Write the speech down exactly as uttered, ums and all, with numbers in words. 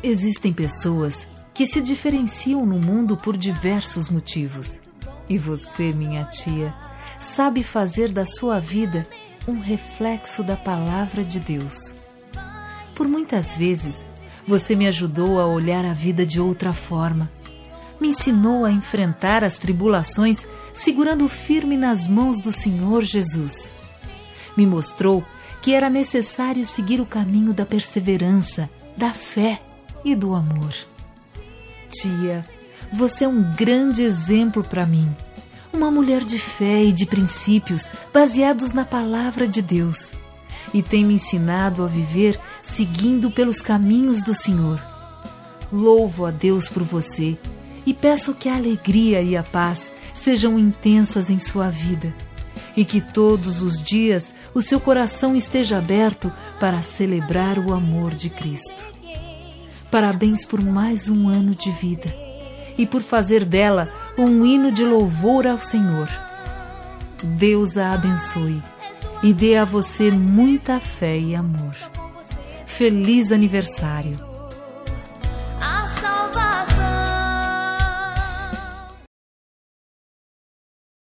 Existem pessoas que se diferenciam no mundo por diversos motivos. E você, minha tia, sabe fazer da sua vida um reflexo da palavra de Deus. Por muitas vezes, você me ajudou a olhar a vida de outra forma. Me ensinou a enfrentar as tribulações segurando firme nas mãos do Senhor Jesus. Me mostrou que era necessário seguir o caminho da perseverança, da fé e do amor. Tia, você é um grande exemplo para mim. Uma mulher de fé e de princípios baseados na palavra de Deus. E tem me ensinado a viver seguindo pelos caminhos do Senhor. Louvo a Deus por você e peço que a alegria e a paz sejam intensas em sua vida e que todos os dias o seu coração esteja aberto para celebrar o amor de Cristo. Parabéns por mais um ano de vida e por fazer dela um hino de louvor ao Senhor. Deus a abençoe e dê a você muita fé e amor. Feliz aniversário!